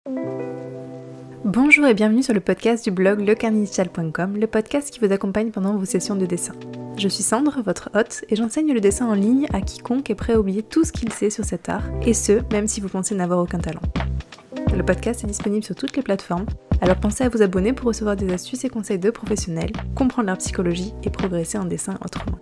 Bonjour et bienvenue sur le podcast du blog lecarnitial.com, le podcast qui vous accompagne pendant vos sessions de dessin. Je suis Sandre, votre hôte, et j'enseigne le dessin en ligne à quiconque est prêt à oublier tout ce qu'il sait sur cet art, et ce, même si vous pensez n'avoir aucun talent. Le podcast est disponible sur toutes les plateformes, alors pensez à vous abonner pour recevoir des astuces et conseils de professionnels, comprendre leur psychologie et progresser en dessin autrement.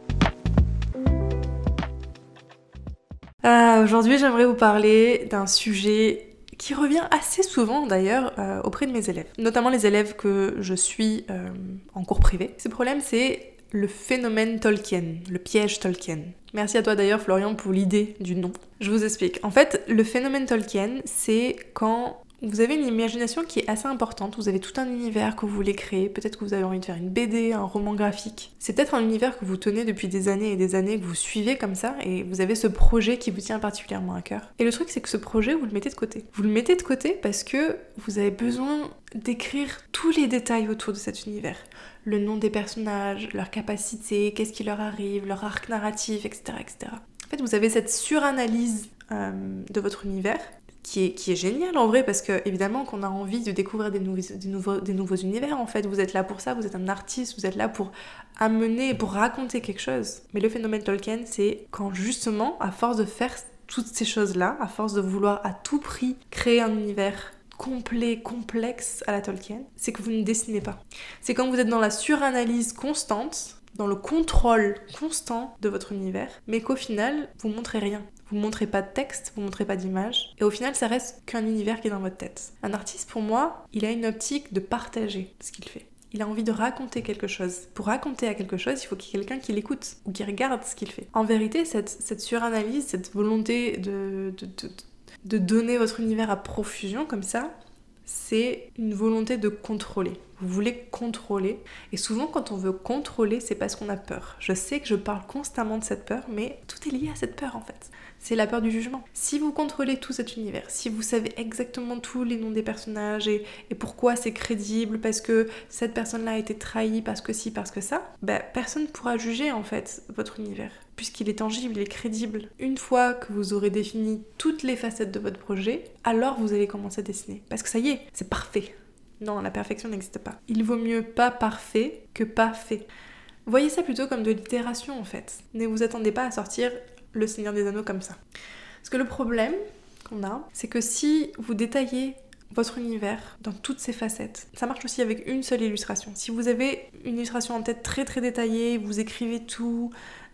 Aujourd'hui, j'aimerais vous parler d'un sujet qui revient assez souvent d'ailleurs auprès de mes élèves, notamment les élèves que je suis en cours privé. Ce problème, c'est le phénomène Tolkien, le piège Tolkien. Merci à toi d'ailleurs Florian pour l'idée du nom. Je vous explique. En fait, le phénomène Tolkien, c'est quand vous avez une imagination qui est assez importante, vous avez tout un univers que vous voulez créer, peut-être que vous avez envie de faire une BD, un roman graphique. C'est peut-être un univers que vous tenez depuis des années et des années, que vous suivez comme ça, et vous avez ce projet qui vous tient particulièrement à cœur. Et le truc, c'est que ce projet, vous le mettez de côté. Vous le mettez de côté parce que vous avez besoin d'écrire tous les détails autour de cet univers. Le nom des personnages, leurs capacités, qu'est-ce qui leur arrive, leur arc narratif, etc., etc. En fait, vous avez cette suranalyse de votre univers, qui est génial en vrai, parce que évidemment qu'on a envie de découvrir des nouveaux univers en fait. Vous êtes là pour ça, vous êtes un artiste, vous êtes là pour amener, pour raconter quelque chose. Mais le phénomène Tolkien, c'est quand justement, à force de faire toutes ces choses-là, à force de vouloir à tout prix créer un univers complet, complexe à la Tolkien, c'est que vous ne dessinez pas. C'est quand vous êtes dans la suranalyse constante, dans le contrôle constant de votre univers, mais qu'au final, vous montrez rien. Vous montrez pas de texte, vous montrez pas d'image, et au final, ça reste qu'un univers qui est dans votre tête. Un artiste, pour moi, il a une optique de partager ce qu'il fait. Il a envie de raconter quelque chose. Pour raconter à quelque chose, il faut qu'il y ait quelqu'un qui l'écoute, ou qui regarde ce qu'il fait. En vérité, cette suranalyse, cette volonté de donner votre univers à profusion, comme ça, c'est une volonté de contrôler. Vous voulez contrôler, et souvent quand on veut contrôler, c'est parce qu'on a peur. Je sais que je parle constamment de cette peur, mais tout est lié à cette peur en fait. C'est la peur du jugement. Si vous contrôlez tout cet univers, si vous savez exactement tous les noms des personnages et pourquoi c'est crédible, parce que cette personne-là a été trahie, parce que ci, parce que ça, personne ne pourra juger en fait votre univers, puisqu'il est tangible, il est crédible. Une fois que vous aurez défini toutes les facettes de votre projet, alors vous allez commencer à dessiner. Parce que ça y est, c'est parfait. Non, la perfection n'existe pas. Il vaut mieux pas parfait que pas fait. Voyez ça plutôt comme de l'itération en fait. Ne vous attendez pas à sortir le Seigneur des Anneaux comme ça. Parce que le problème qu'on a, c'est que si vous détaillez votre univers dans toutes ses facettes, ça marche aussi avec une seule illustration. Si vous avez une illustration en tête très très détaillée, vous écrivez tout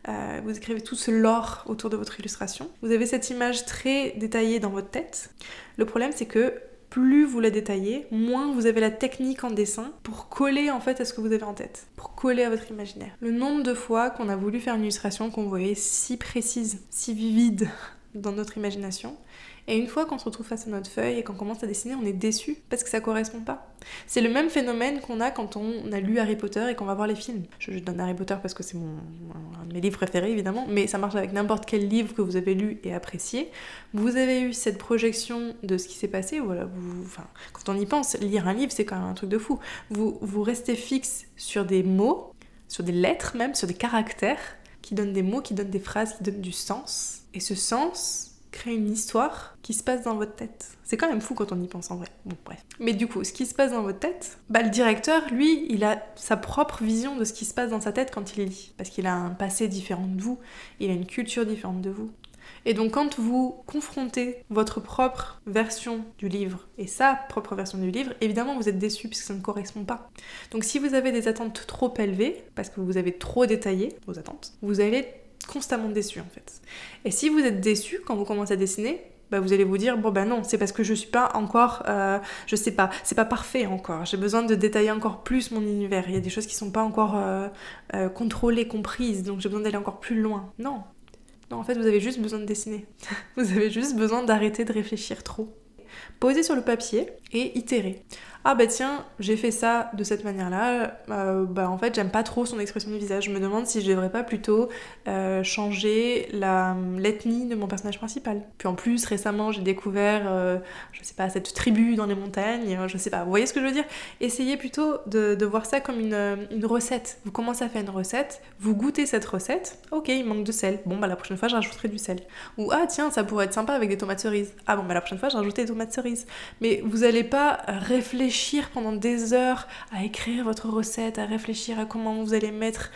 ce lore autour de votre illustration, vous avez cette image très détaillée dans votre tête. Le problème c'est que plus vous la détaillez, moins vous avez la technique en dessin pour coller en fait à ce que vous avez en tête, pour coller à votre imaginaire. Le nombre de fois qu'on a voulu faire une illustration qu'on voyait si précise, si vivide dans notre imagination, et une fois qu'on se retrouve face à notre feuille et qu'on commence à dessiner, on est déçu parce que ça correspond pas. C'est le même phénomène qu'on a quand on a lu Harry Potter et qu'on va voir les films. Je donne Harry Potter parce que c'est un de mes livres préférés évidemment, mais ça marche avec n'importe quel livre que vous avez lu et apprécié. Vous avez eu cette projection de ce qui s'est passé, voilà, quand on y pense, lire un livre c'est quand même un truc de fou. Vous restez fixe sur des mots, sur des lettres même, sur des caractères qui donnent des mots, qui donnent des phrases, qui donnent du sens. Et ce sens crée une histoire qui se passe dans votre tête. C'est quand même fou quand on y pense en vrai. Bon, bref. Mais du coup, ce qui se passe dans votre tête, le directeur, lui, il a sa propre vision de ce qui se passe dans sa tête quand il lit. Parce qu'il a un passé différent de vous, il a une culture différente de vous. Et donc quand vous confrontez votre propre version du livre et sa propre version du livre, évidemment vous êtes déçu puisque ça ne correspond pas. Donc si vous avez des attentes trop élevées, parce que vous avez trop détaillé vos attentes, vous allez être constamment déçu en fait. Et si vous êtes déçu quand vous commencez à dessiner, vous allez vous dire non, c'est parce que je suis pas encore, je sais pas, c'est pas parfait encore, j'ai besoin de détailler encore plus mon univers, il y a des choses qui sont pas encore contrôlées, comprises, donc j'ai besoin d'aller encore plus loin. Non, en fait vous avez juste besoin de dessiner. Vous avez juste besoin d'arrêter de réfléchir trop. Posez sur le papier et itérez. ah bah tiens, j'ai fait ça de cette manière-là, en fait j'aime pas trop son expression du visage, je me demande si je devrais pas plutôt changer l'ethnie de mon personnage principal. Puis en plus récemment j'ai découvert, je sais pas, cette tribu dans les montagnes, je sais pas, vous voyez ce que je veux dire? Essayez plutôt de voir ça comme une recette. Vous commencez à faire une recette, vous goûtez cette recette, ok il manque de sel, bon bah la prochaine fois je rajouterai du sel. Ou ah tiens ça pourrait être sympa avec des tomates cerises, ah bon bah la prochaine fois je rajouterai des tomates cerises. Mais vous allez pas réfléchir pendant des heures à écrire votre recette, à réfléchir à comment vous allez mettre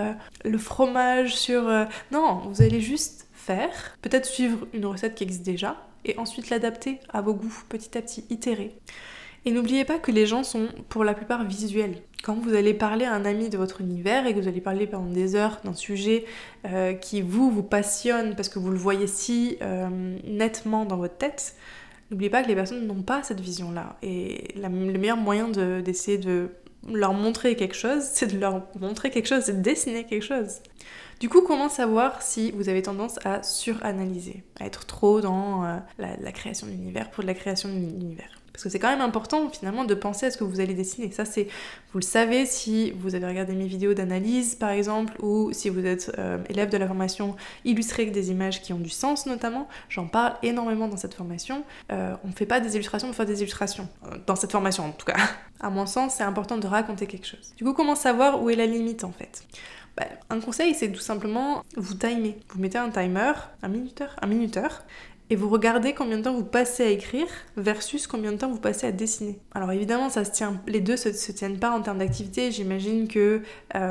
le fromage sur... Non, vous allez juste faire, peut-être suivre une recette qui existe déjà, et ensuite l'adapter à vos goûts, petit à petit, itérer. Et n'oubliez pas que les gens sont pour la plupart visuels. Quand vous allez parler à un ami de votre univers et que vous allez parler pendant des heures d'un sujet qui vous passionne parce que vous le voyez si nettement dans votre tête, n'oubliez pas que les personnes n'ont pas cette vision-là. Et le meilleur moyen d'essayer de leur montrer quelque chose, c'est de leur montrer quelque chose, c'est de dessiner quelque chose. Du coup, comment savoir si vous avez tendance à suranalyser, à être trop dans la création de l'univers pour de la création de l'univers? Parce que c'est quand même important finalement de penser à ce que vous allez dessiner. Ça c'est, vous le savez si vous avez regardé mes vidéos d'analyse par exemple, ou si vous êtes élève de la formation illustrée avec des images qui ont du sens notamment. J'en parle énormément dans cette formation. On ne fait pas des illustrations pour faire des illustrations. Dans cette formation en tout cas. À mon sens, c'est important de raconter quelque chose. Du coup, comment savoir où est la limite en fait? Un conseil, c'est tout simplement vous timer. Vous mettez un timer, un minuteur, et vous regardez combien de temps vous passez à écrire versus combien de temps vous passez à dessiner. Alors évidemment, les deux se tiennent pas en termes d'activité. J'imagine que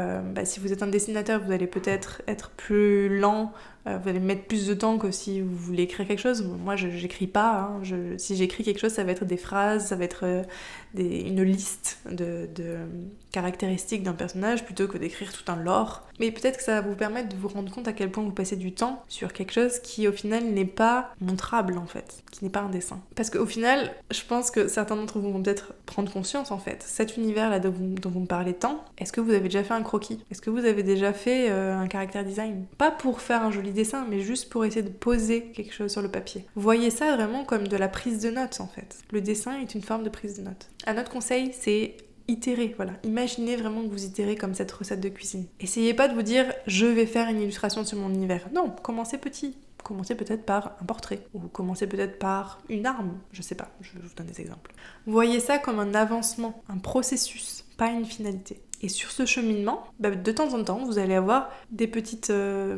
si vous êtes un dessinateur, vous allez peut-être être plus lent, vous allez mettre plus de temps que si vous voulez écrire quelque chose. Moi, j'écris pas. Si j'écris quelque chose, ça va être des phrases, ça va être une liste de caractéristiques d'un personnage plutôt que d'écrire tout un lore. Mais peut-être que ça va vous permettre de vous rendre compte à quel point vous passez du temps sur quelque chose qui au final n'est pas montrable en fait, qui n'est pas un dessin. Parce qu'au final, je pense que certains d'entre vous vont peut-être prendre conscience en fait. Cet univers-là dont vous me parlez tant, est-ce que vous avez déjà fait un croquis? Est-ce que vous avez déjà fait un character design? Pas pour faire un joli dessin, mais juste pour essayer de poser quelque chose sur le papier. Voyez ça vraiment comme de la prise de notes en fait. Le dessin est une forme de prise de notes. Un autre conseil, c'est itérer, voilà. Imaginez vraiment que vous itérez comme cette recette de cuisine. Essayez pas de vous dire « je vais faire une illustration sur mon univers ». Non, commencez petit. Commencez peut-être par un portrait, ou commencez peut-être par une arme, je sais pas, je vous donne des exemples. Voyez ça comme un avancement, un processus, pas une finalité. Et sur ce cheminement, de temps en temps, vous allez avoir des petites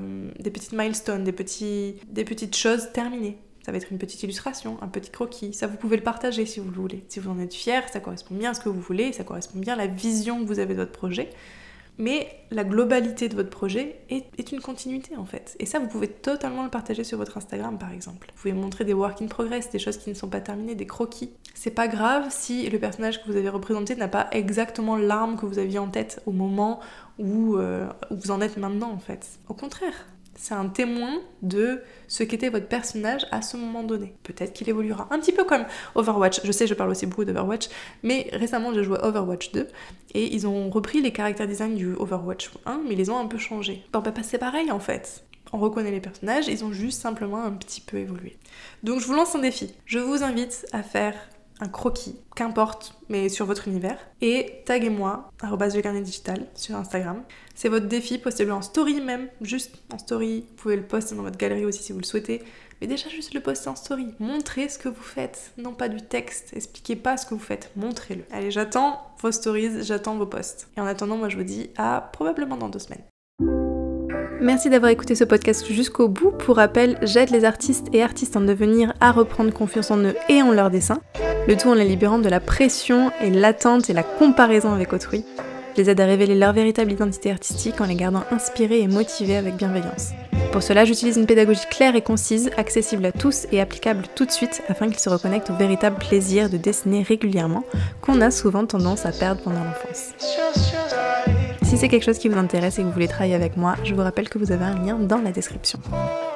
milestones, des petites choses terminées. Ça va être une petite illustration, un petit croquis. Ça, vous pouvez le partager si vous le voulez. Si vous en êtes fier, ça correspond bien à ce que vous voulez, ça correspond bien à la vision que vous avez de votre projet. Mais la globalité de votre projet est une continuité en fait. Et ça, vous pouvez totalement le partager sur votre Instagram par exemple. Vous pouvez montrer des work in progress, des choses qui ne sont pas terminées, des croquis. C'est pas grave si le personnage que vous avez représenté n'a pas exactement l'arme que vous aviez en tête au moment où vous en êtes maintenant en fait. Au contraire. C'est un témoin de ce qu'était votre personnage à ce moment donné. Peut-être qu'il évoluera. Un petit peu comme Overwatch. Je sais, je parle aussi beaucoup d'Overwatch, mais récemment j'ai joué à Overwatch 2 et ils ont repris les character design du Overwatch 1, mais ils les ont un peu changés. C'est pareil en fait. On reconnaît les personnages, ils ont juste simplement un petit peu évolué. Donc je vous lance un défi. Je vous invite à faire un croquis, qu'importe, mais sur votre univers, et taguez-moi, @lecarnetdigital sur Instagram. C'est votre défi, postez-le en story même, juste en story. Vous pouvez le poster dans votre galerie aussi si vous le souhaitez, mais déjà juste le poster en story. Montrez ce que vous faites, non pas du texte, expliquez pas ce que vous faites, montrez-le. Allez, j'attends vos stories, j'attends vos posts. Et en attendant, moi je vous dis à probablement dans 2 semaines. Merci d'avoir écouté ce podcast jusqu'au bout. Pour rappel, j'aide les artistes et artistes en devenir à reprendre confiance en eux et en leurs dessins, le tout en les libérant de la pression et l'attente et la comparaison avec autrui. Je les aide à révéler leur véritable identité artistique en les gardant inspirés et motivés avec bienveillance. Pour cela, j'utilise une pédagogie claire et concise, accessible à tous et applicable tout de suite afin qu'ils se reconnectent au véritable plaisir de dessiner régulièrement qu'on a souvent tendance à perdre pendant l'enfance. Si c'est quelque chose qui vous intéresse et que vous voulez travailler avec moi, je vous rappelle que vous avez un lien dans la description.